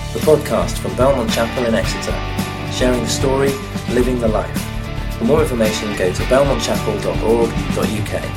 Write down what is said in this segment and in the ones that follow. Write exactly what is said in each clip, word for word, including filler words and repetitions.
the podcast from Belmont Chapel in Exeter, sharing the story, living the life. For more information, go to belmont chapel dot org dot U K.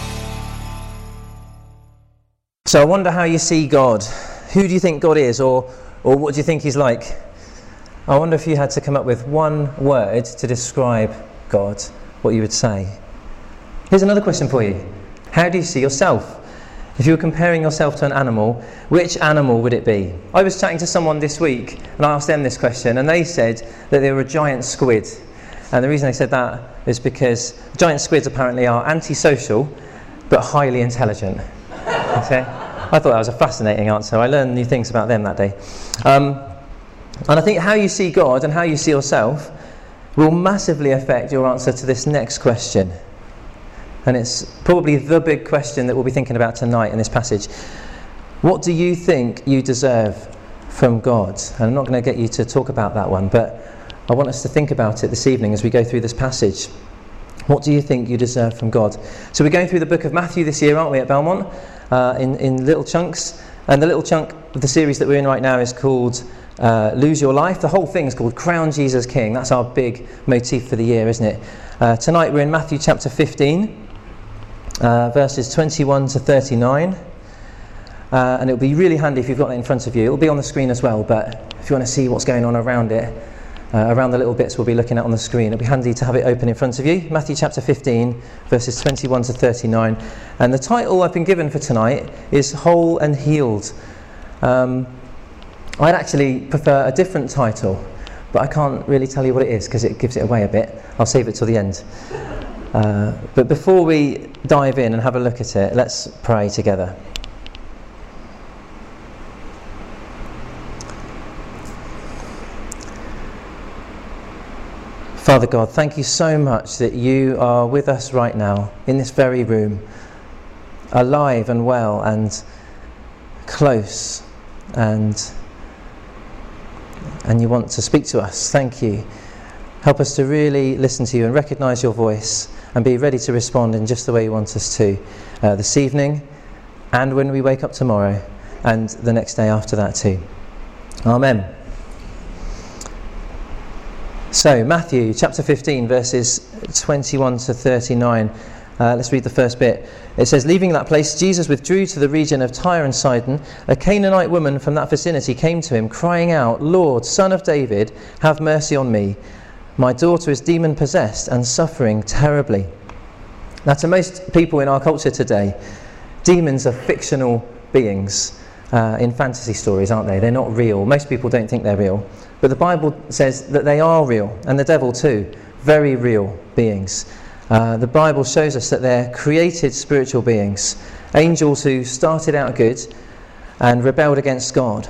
So I wonder how you see God. Who do you think God is, or or what do you think He's like? I wonder if you had to come up with one word to describe God, what you would say. Here's another question for you. How do you see yourself? If you were comparing yourself to an animal, which animal would it be? I was chatting to someone this week and I asked them this question, and they said that they were a giant squid. And the reason they said that is because giant squids apparently are antisocial but highly intelligent. Okay? I thought that was a fascinating answer. I learned new things about them that day. Um, and I think how you see God and how you see yourself will massively affect your answer to this next question. And it's probably the big question that we'll be thinking about tonight in this passage. What do you think you deserve from God? And I'm not going to get you to talk about that one, but I want us to think about it this evening as we go through this passage. What do you think you deserve from God? So we're going through the book of Matthew this year, aren't we, at Belmont? Uh, in, in little chunks. And the little chunk of the series that we're in right now is called uh, Lose Your Life. The whole thing is called Crown Jesus King. That's our big motif for the year, isn't it? Uh, tonight we're in Matthew chapter fifteen. Uh, verses twenty-one to thirty-nine, uh, and it'll be really handy if you've got that in front of you. It'll be on the screen as well, but if you want to see what's going on around it, uh, around the little bits we'll be looking at on the screen, it'll be handy to have it open in front of you. Matthew chapter fifteen, verses twenty-one to thirty-nine, and the title I've been given for tonight is Whole and Healed. Um, I'd actually prefer a different title, but I can't really tell you what it is because it gives it away a bit. I'll save it till the end. Uh, but before we dive in and have a look at it, let's pray together. Father God, thank you so much that you are with us right now in this very room, alive and well and close, and and you want to speak to us. Thank you. Help us to really listen to you and recognise your voice and be ready to respond in just the way you want us to uh, this evening, and when we wake up tomorrow, and the next day after that too. Amen. So, Matthew chapter fifteen, verses twenty-one to thirty-nine. Uh, let's read the first bit. It says, "Leaving that place, Jesus withdrew to the region of Tyre and Sidon. A Canaanite woman from that vicinity came to him, crying out, 'Lord, Son of David, have mercy on me. My daughter is demon-possessed and suffering terribly.'" Now, to most people in our culture today, demons are fictional beings uh, in fantasy stories, aren't they? They're not real. Most people don't think they're real. But the Bible says that they are real, and the devil too. Very real beings. Uh, the Bible shows us that they're created spiritual beings, angels who started out good and rebelled against God.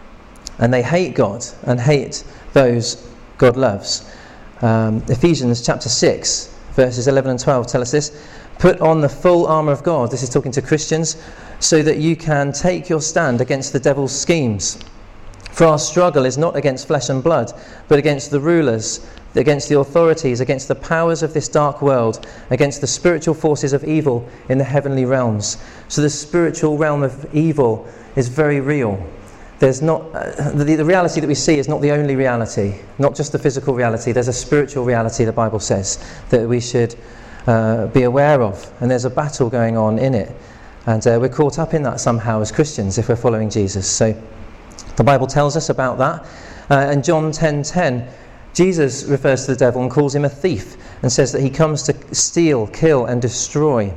And they hate God and hate those God loves. Um, Ephesians chapter six, verses eleven and twelve tell us this. "Put on the full armour of God," this is talking to Christians, "so that you can take your stand against the devil's schemes. For our struggle is not against flesh and blood, but against the rulers, against the authorities, against the powers of this dark world, against the spiritual forces of evil in the heavenly realms." So the spiritual realm of evil is very real. There's not uh, the, the reality that we see is not the only reality, not just the physical reality. There's a spiritual reality, the Bible says, that we should uh, be aware of, and there's a battle going on in it, and uh, we're caught up in that somehow as Christians if we're following Jesus. So the Bible tells us about that, uh, and John ten ten, Jesus refers to the devil and calls him a thief, and says that he comes to steal, kill, and destroy.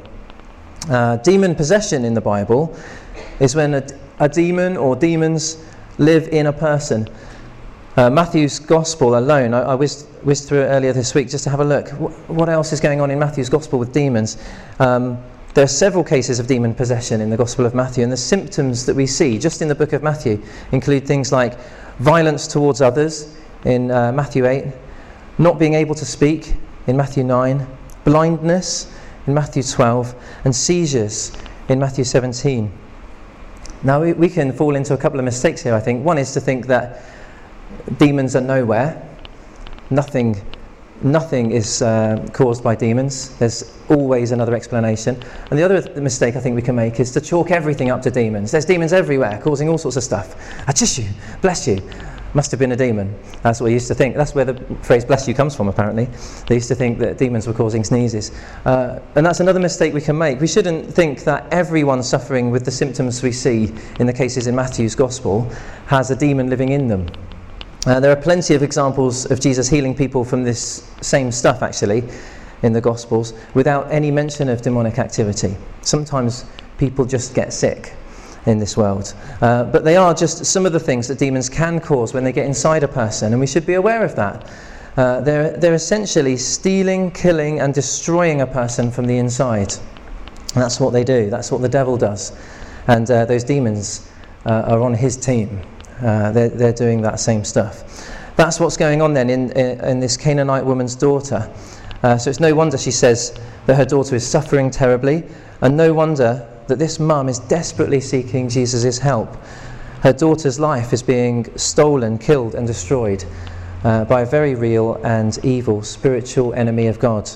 Uh, demon possession in the Bible is when a A demon or demons live in a person. Uh, Matthew's Gospel alone, I, I whizzed, whizzed through it earlier this week just to have a look. Wh- what else is going on in Matthew's Gospel with demons? Um, there are several cases of demon possession in the Gospel of Matthew, and the symptoms that we see just in the book of Matthew include things like violence towards others in uh, Matthew eight, not being able to speak in Matthew nine, blindness in Matthew twelve, and seizures in Matthew seventeen. Now, we, we can fall into a couple of mistakes here, I think. One is to think that demons are nowhere. Nothing nothing is uh, caused by demons. There's always another explanation. And the other mistake I think we can make is to chalk everything up to demons. There's demons everywhere causing all sorts of stuff. Achis you, bless you. Must have been a demon. That's what we used to think. That's where the phrase bless you comes from, apparently. They used to think that demons were causing sneezes. Uh, and that's another mistake we can make. We shouldn't think that everyone suffering with the symptoms we see in the cases in Matthew's Gospel has a demon living in them. Uh, there are plenty of examples of Jesus healing people from this same stuff, actually, in the Gospels, without any mention of demonic activity. Sometimes people just get sick in this world. Uh, but they are just some of the things that demons can cause when they get inside a person, and we should be aware of that. Uh, they're, they're essentially stealing, killing, and destroying a person from the inside. And that's what they do. That's what the devil does. And uh, those demons uh, are on his team. Uh, they're, they're doing that same stuff. That's what's going on then in, in, in this Canaanite woman's daughter. Uh, so it's no wonder she says that her daughter is suffering terribly, and no wonder that this mum is desperately seeking Jesus' help. Her daughter's life is being stolen, killed and destroyed uh, by a very real and evil spiritual enemy of God.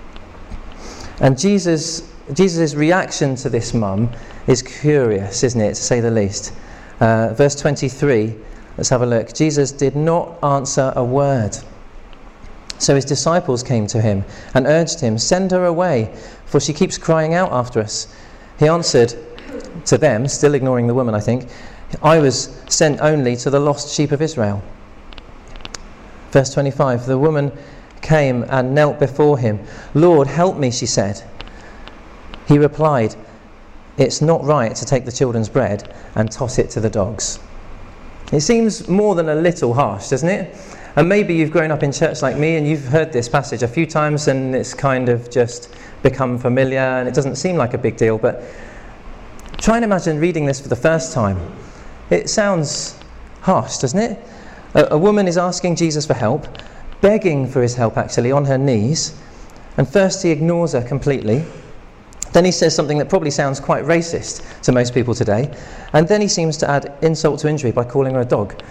And Jesus, Jesus' reaction to this mum is curious, isn't it, to say the least. Uh, verse twenty-three, let's have a look. Jesus did not answer a word. So his disciples came to him and urged him, "Send her away, for she keeps crying out after us." He answered to them, still ignoring the woman, I think, "I was sent only to the lost sheep of Israel." Verse twenty-five, the woman came and knelt before him. "Lord, help me," she said. He replied, "It's not right to take the children's bread and toss it to the dogs." It seems more than a little harsh, doesn't it? And maybe you've grown up in church like me and you've heard this passage a few times and it's kind of just become familiar and it doesn't seem like a big deal, but try and imagine reading this for the first time. It sounds harsh, doesn't it? A, a woman is asking Jesus for help, begging for his help actually, on her knees, and first he ignores her completely. Then he says something that probably sounds quite racist to most people today, and then he seems to add insult to injury by calling her a dog.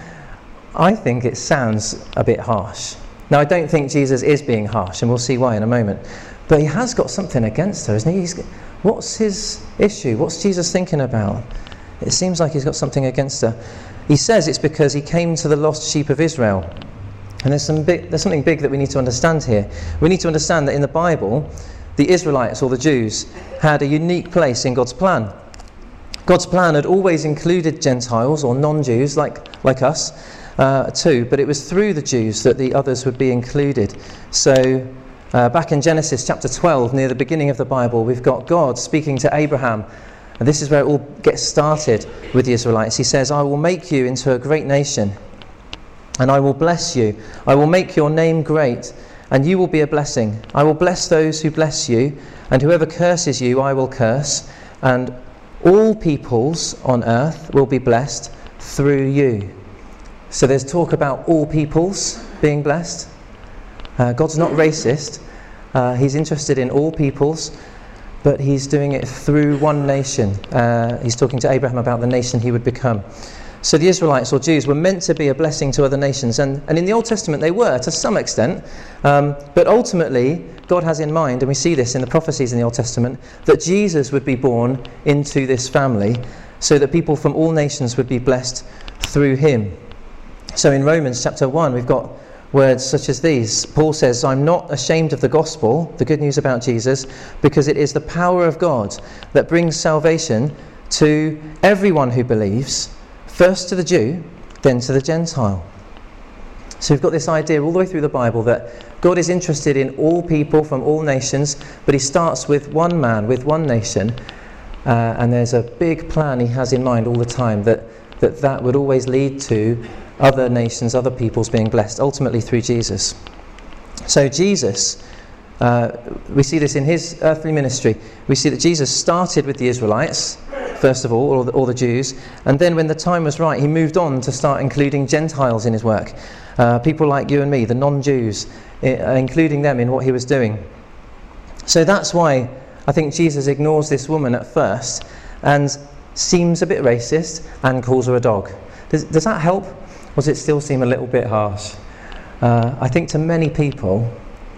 I think it sounds a bit harsh. Now, I don't think Jesus is being harsh, and we'll see why in a moment. But he has got something against her, isn't he? He's, what's his issue? What's Jesus thinking about? It seems like he's got something against her. He says it's because he came to the lost sheep of Israel. And there's, some big, there's something big that we need to understand here. We need to understand that in the Bible, the Israelites, or the Jews, had a unique place in God's plan. God's plan had always included Gentiles, or non-Jews, like, like us, Uh, too, but it was through the Jews that the others would be included. So uh, back in Genesis chapter twelve, near the beginning of the Bible, we've got God speaking to Abraham, and this is where it all gets started with the Israelites. He says, "I will make you into a great nation, and I will bless you. I will make your name great, and you will be a blessing. I will bless those who bless you, and whoever curses you I will curse, and all peoples on earth will be blessed through you." So there's talk about all peoples being blessed. Uh, God's not racist. Uh, he's interested in all peoples, but he's doing it through one nation. Uh, he's talking to Abraham about the nation he would become. So the Israelites, or Jews, were meant to be a blessing to other nations. And, and in the Old Testament they were, to some extent. Um, but ultimately, God has in mind, and we see this in the prophecies in the Old Testament, that Jesus would be born into this family so that people from all nations would be blessed through him. So in Romans chapter one, we've got words such as these. Paul says, "I'm not ashamed of the gospel," the good news about Jesus, "because it is the power of God that brings salvation to everyone who believes, first to the Jew, then to the Gentile." So we've got this idea all the way through the Bible that God is interested in all people from all nations, but he starts with one man, with one nation, uh, and there's a big plan he has in mind all the time that that, that would always lead to other nations, other peoples being blessed, ultimately through Jesus. So Jesus, uh, we see this in his earthly ministry. We see that Jesus started with the Israelites, first of all, or the, or the Jews, and then when the time was right, he moved on to start including Gentiles in his work. Uh, people like you and me, the non-Jews, uh, including them in what he was doing. So that's why I think Jesus ignores this woman at first and seems a bit racist and calls her a dog. Does, does that help? Or does it still seem a little bit harsh? Uh, I think to many people,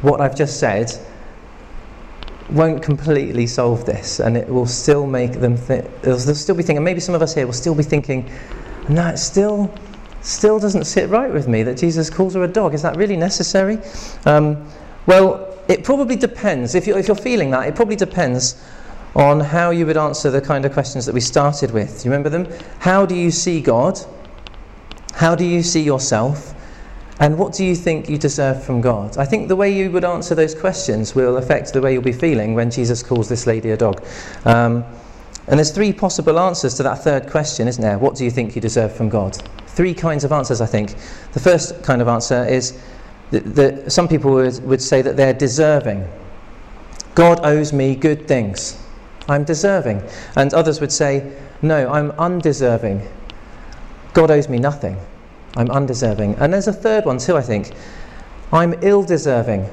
what I've just said won't completely solve this, and it will still make them think, they'll still be thinking, maybe some of us here will still be thinking, no, it still still doesn't sit right with me that Jesus calls her a dog. Is that really necessary? Um, well, it probably depends. If you're, if you're feeling that, it probably depends on how you would answer the kind of questions that we started with. Do you remember them? How do you see God? How do you see yourself? And what do you think you deserve from God? I think the way you would answer those questions will affect the way you'll be feeling when Jesus calls this lady a dog. Um, and there's three possible answers to that third question, isn't there? What do you think you deserve from God? Three kinds of answers, I think. The first kind of answer is that, that some people would, would say that they're deserving. God owes me good things. I'm deserving. And others would say, no, I'm undeserving. God owes me nothing. I'm undeserving. And there's a third one too, I think. I'm ill-deserving.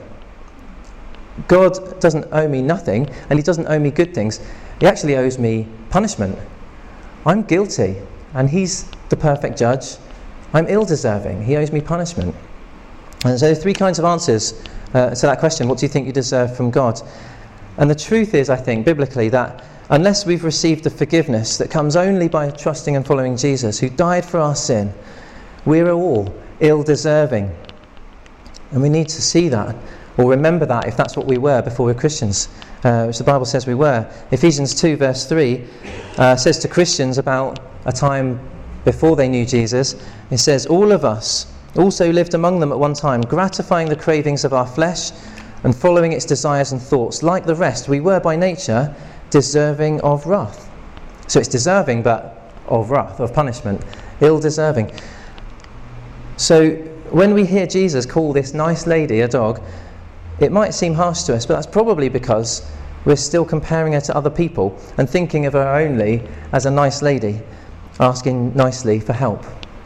God doesn't owe me nothing, and he doesn't owe me good things. He actually owes me punishment. I'm guilty, and he's the perfect judge. I'm ill-deserving. He owes me punishment. And so there are three kinds of answers uh, to that question. What do you think you deserve from God? And the truth is, I think, biblically, that unless we've received the forgiveness that comes only by trusting and following Jesus, who died for our sin, we're all ill-deserving. And we need to see that, or remember that if that's what we were before we were Christians, uh, which the Bible says we were. Ephesians two verse three uh, says to Christians about a time before they knew Jesus, it says, all of us also lived among them at one time, gratifying the cravings of our flesh and following its desires and thoughts. Like the rest, we were by nature deserving of wrath. So it's deserving, but of wrath, of punishment, ill-deserving. So when we hear Jesus call this nice lady a dog, it might seem harsh to us, but that's probably because we're still comparing her to other people and thinking of her only as a nice lady, asking nicely for help.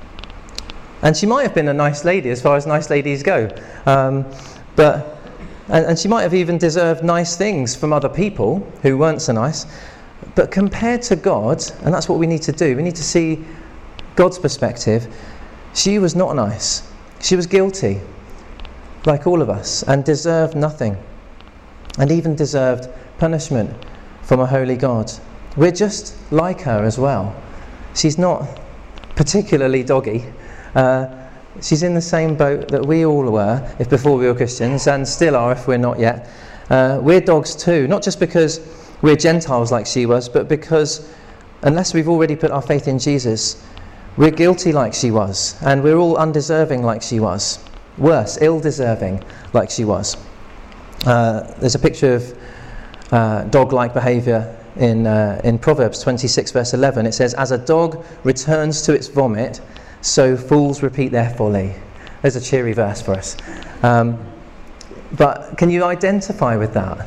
And she might have been a nice lady as far as nice ladies go, um, but and, and she might have even deserved nice things from other people who weren't so nice. But compared to God, and that's what we need to do, we need to see God's perspective. She was not nice. She was guilty, like all of us, and deserved nothing, and even deserved punishment from a holy God. We're just like her as well. She's not particularly doggy. Uh, she's in the same boat that we all were if before we were Christians, and still are if we're not yet. Uh, we're dogs too, not just because we're Gentiles like she was, but because unless we've already put our faith in Jesus, we're guilty like she was, and we're all undeserving like she was. Worse, ill-deserving like she was. Uh, there's a picture of uh, dog-like behaviour in uh, in Proverbs twenty-six verse eleven. It says, as a dog returns to its vomit, so fools repeat their folly. There's a cheery verse for us. Um, but can you identify with that?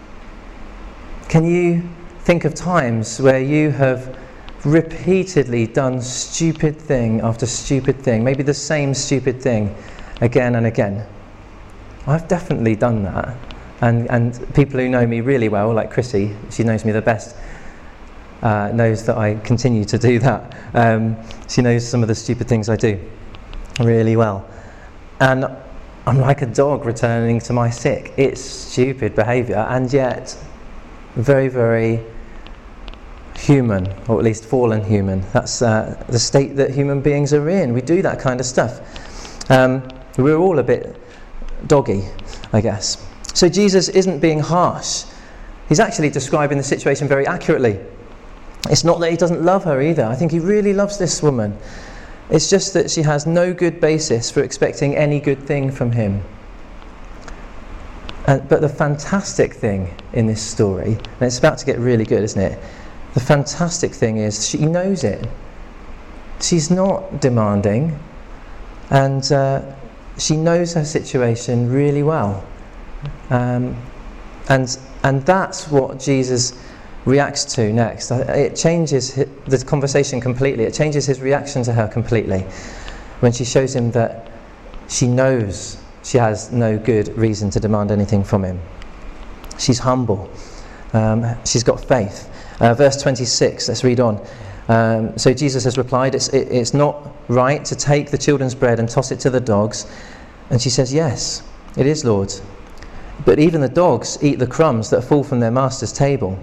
Can you think of times where you have repeatedly done stupid thing after stupid thing, maybe the same stupid thing again and again? I've definitely done that, and and people who know me really well, like Chrissy, she knows me the best, uh, knows that I continue to do that. Um, she knows some of the stupid things I do really well, and I'm like a dog returning to my sick. It's stupid behaviour, and yet very, very human, or at least fallen human. That's uh, the state that human beings are in. We do that kind of stuff. Um, we're all a bit doggy, I guess. So Jesus isn't being harsh. He's actually describing the situation very accurately. It's not that he doesn't love her either. I think he really loves this woman. It's just that she has no good basis for expecting any good thing from him. And, but the fantastic thing in this story, and it's about to get really good, isn't it? The fantastic thing is she knows it. She's not demanding, and uh, she knows her situation really well. Um, and and that's what Jesus reacts to next. It changes the conversation completely. It changes his reaction to her completely when she shows him that she knows she has no good reason to demand anything from him. She's humble. Um, she's got faith. Uh, verse twenty-six, let's read on. Um, so Jesus has replied, it's, it, it's not right to take the children's bread and toss it to the dogs. And she says, yes, it is, Lord. but even the dogs eat the crumbs that fall from their master's table."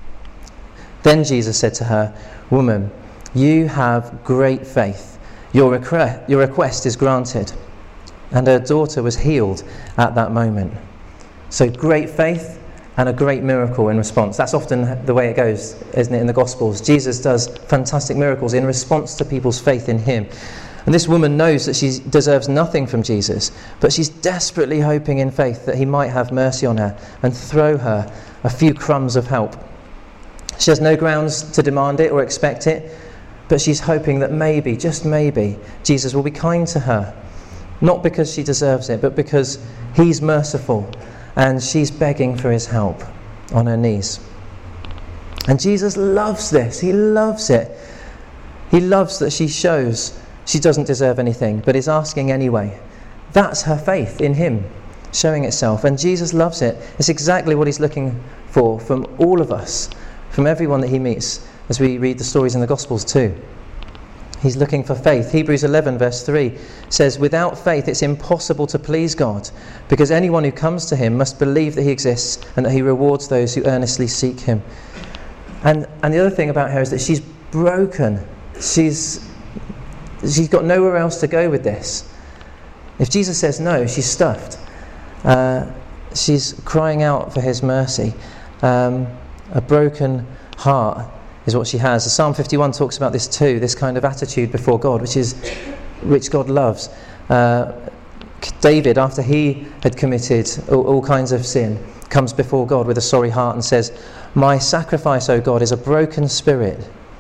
Then Jesus said to her, "Woman, you have great faith. Your request, your request is granted." And her daughter was healed at that moment. So great faith and a great miracle in response. That's often the way it goes, isn't it, in the Gospels? Jesus does fantastic miracles in response to people's faith in him. And this woman knows that she deserves nothing from Jesus, but she's desperately hoping in faith that he might have mercy on her and throw her a few crumbs of help. She has no grounds to demand it or expect it, but she's hoping that maybe, just maybe, Jesus will be kind to her. Not because she deserves it, but because he's merciful and she's begging for his help on her knees. And Jesus loves this. He loves it. He loves that she shows she doesn't deserve anything, but is asking anyway. That's her faith in him showing itself. And Jesus loves it. It's exactly what he's looking for from all of us, from everyone that he meets, as we read the stories in the Gospels too. He's looking for faith. Hebrews eleven verse three says, "Without faith it's impossible to please God, because anyone who comes to him must believe that he exists and that he rewards those who earnestly seek him." And and the other thing about her is that she's broken. She's she's got nowhere else to go with this. If Jesus says no, she's stuffed. Uh, she's crying out for his mercy. Um, a broken heart is what she has. Psalm fifty-one talks about this too, this kind of attitude before God, which is which God loves. Uh, David, after he had committed all, all kinds of sin, comes before God with a sorry heart and says, "My sacrifice, O God, is a broken spirit."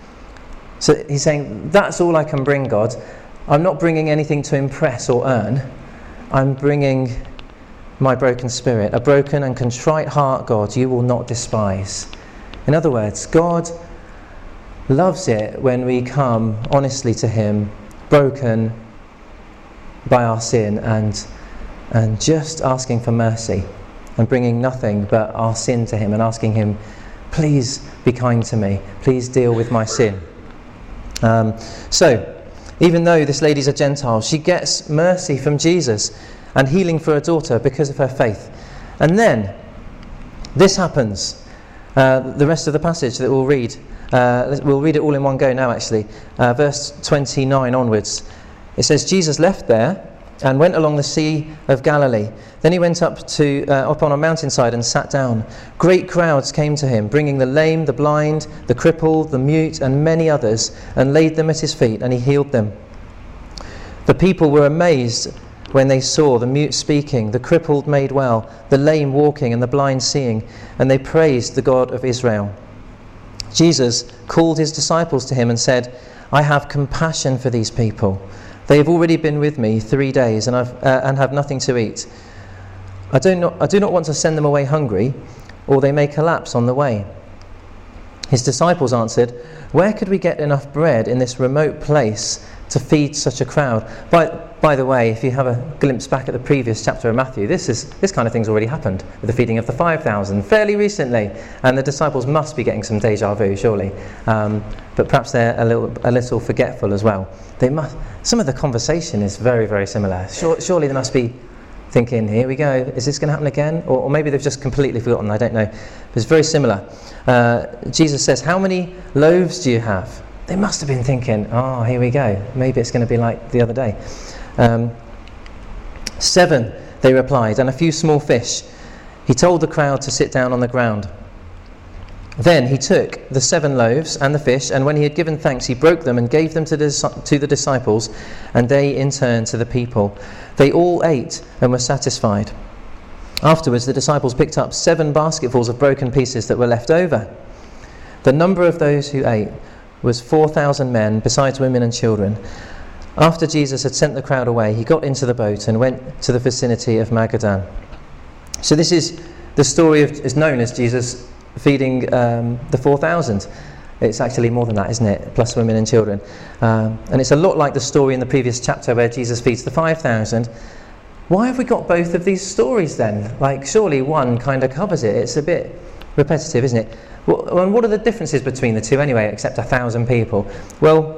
So he's saying, that's all I can bring, God. I'm not bringing anything to impress or earn. I'm bringing my broken spirit. A broken and contrite heart, God, you will not despise. In other words, God loves it when we come honestly to him, broken by our sin, and and just asking for mercy and bringing nothing but our sin to him and asking him, "Please be kind to me, please deal with my sin." Um, so even though this lady's a Gentile, she gets mercy from Jesus and healing for her daughter because of her faith. And then this happens. Uh, the rest of the passage that we'll read, uh, we'll read it all in one go now actually, uh, verse twenty-nine onwards. It says, "Jesus left there and went along the Sea of Galilee. Then he went up to uh, up on a mountainside and sat down. Great crowds came to him, bringing the lame, the blind, the crippled, the mute, and many others, and laid them at his feet, and he healed them. The people were amazed when they saw the mute speaking, the crippled made well, the lame walking, and the blind seeing, and they praised the God of Israel. Jesus called his disciples to him and said, 'I have compassion for these people. They have already been with me three days and, I've, uh, and have nothing to eat. I do not, I do not want to send them away hungry, or they may collapse on the way.' His disciples answered, 'Where could we get enough bread in this remote place to feed such a crowd?'" By, by the way, if you have a glimpse back at the previous chapter of Matthew, this is this kind of thing's already happened with the feeding of the five thousand fairly recently, and the disciples must be getting some deja vu, surely. Um, but perhaps they're a little a little forgetful as well. They must. Some of the conversation is very, very similar. Sure, surely they must be thinking, "Here we go. Is this going to happen again?" Or, or maybe they've just completely forgotten. I don't know. But it's very similar. Uh, Jesus says, "How many loaves do you have?" They must have been thinking, "Oh, here we go. Maybe it's going to be like the other day." Um, Seven, they replied, "and a few small fish." He told the crowd to sit down on the ground. Then he took the seven loaves and the fish, and when he had given thanks, he broke them and gave them to the, to the disciples, and they in turn to the people. They all ate and were satisfied. Afterwards, the disciples picked up seven basketfuls of broken pieces that were left over. The number of those who ate was four thousand men, besides women and children. After Jesus had sent the crowd away, he got into the boat and went to the vicinity of Magadan. So this is the story of, is known as Jesus feeding um, the four thousand. It's actually more than that, isn't it? Plus women and children. Um, and it's a lot like the story in the previous chapter where Jesus feeds the five thousand. Why have we got both of these stories then? Like, surely one kind of covers it. It's a bit repetitive, isn't it? Well, and what are the differences between the two anyway, except a thousand people? Well,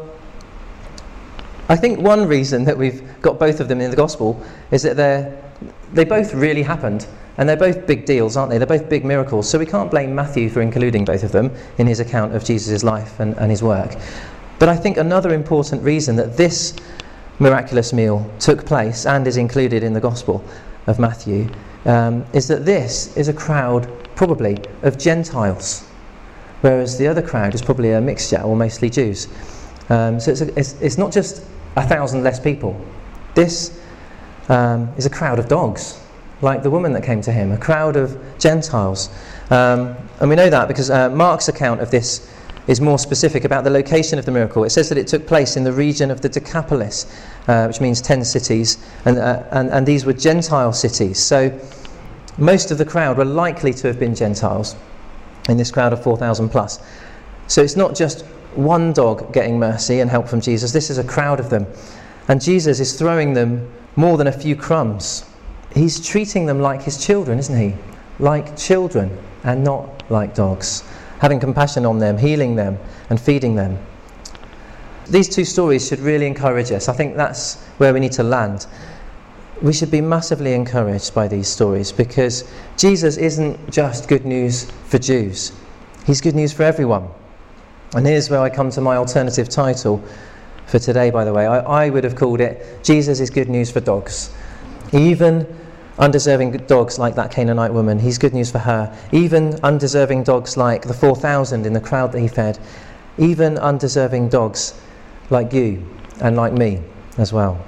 I think one reason that we've got both of them in the gospel is that they're, they both really happened And they're both big deals, aren't they? They're both big miracles. So we can't blame Matthew for including both of them in his account of Jesus' life and, and his work. But I think another important reason that this miraculous meal took place and is included in the Gospel of Matthew um, is that this is a crowd, probably, of Gentiles, whereas the other crowd is probably a mixture, or mostly Jews. Um, so it's, a, it's, it's not just a thousand less people. This um, is a crowd of dogs, like the woman that came to him, a crowd of Gentiles. Um, and we know that because uh, Mark's account of this is more specific about the location of the miracle. It says that it took place in the region of the Decapolis, uh, which means ten cities, and, uh, and, and these were Gentile cities. So most of the crowd were likely to have been Gentiles in this crowd of four thousand plus. So it's not just one dog getting mercy and help from Jesus, this is a crowd of them. And Jesus is throwing them more than a few crumbs. He's treating them like his children, isn't he? Like children and not like dogs. Having compassion on them, healing them and feeding them. These two stories should really encourage us. I think that's where we need to land. We should be massively encouraged by these stories because Jesus isn't just good news for Jews. He's good news for everyone. And here's where I come to my alternative title for today, by the way. I, I would have called it, Jesus is good news for dogs. Even undeserving dogs like that Canaanite woman, he's good news for her. Even undeserving dogs like the four thousand in the crowd that he fed. Even undeserving dogs like you and like me as well.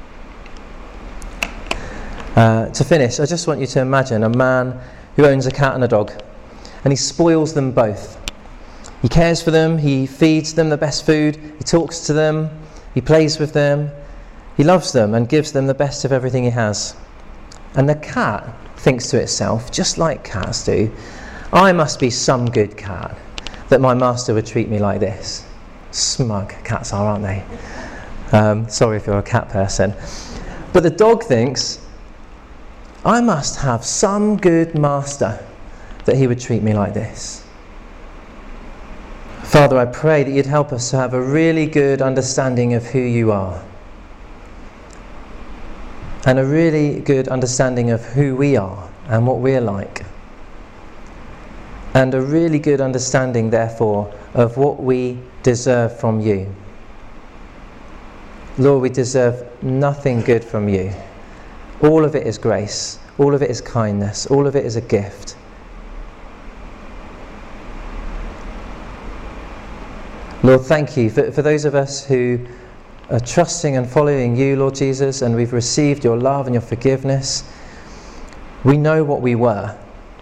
Uh, to finish, I just want you to imagine a man who owns a cat and a dog, and he spoils them both. He cares for them, he feeds them the best food, he talks to them, he plays with them, he loves them and gives them the best of everything he has. And the cat thinks to itself, just like cats do, I must be some good cat that my master would treat me like this. Smug cats are, aren't they? Um, sorry if you're a cat person. But the dog thinks, I must have some good master that he would treat me like this. Father, I pray that you'd help us to have a really good understanding of who you are. And a really good understanding of who we are and what we're like. And a really good understanding, therefore, of what we deserve from you. Lord, we deserve nothing good from you. All of it is grace. All of it is kindness. All of it is a gift. Lord, thank you for, for those of us who are trusting and following you, Lord Jesus, and we've received your love and your forgiveness. We know what we were.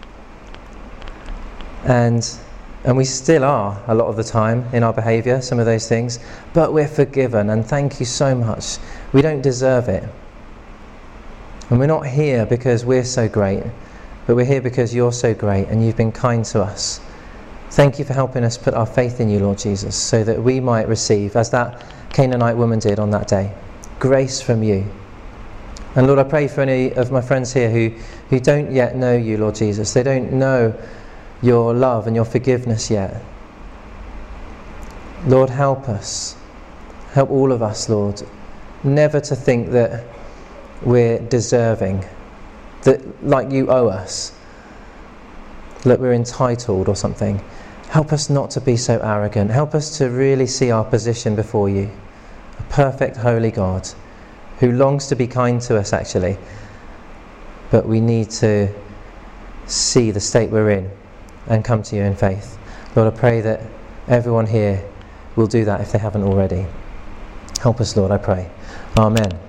And and we still are a lot of the time in our behaviour, some of those things, but we're forgiven, and thank you so much. We don't deserve it. And we're not here because we're so great, but we're here because you're so great and you've been kind to us. Thank you for helping us put our faith in you, Lord Jesus, so that we might receive, as that Canaanite woman did on that day, grace from you. And Lord, I pray for any of my friends here who, who don't yet know you, Lord Jesus. They don't know your love and your forgiveness yet. Lord, help us. Help all of us, Lord, never to think that we're deserving, that like you owe us, that we're entitled or something. Help us not to be so arrogant. Help us to really see our position before you. A perfect, holy God who longs to be kind to us, actually. But we need to see the state we're in and come to you in faith. Lord, I pray that everyone here will do that if they haven't already. Help us, Lord, I pray. Amen.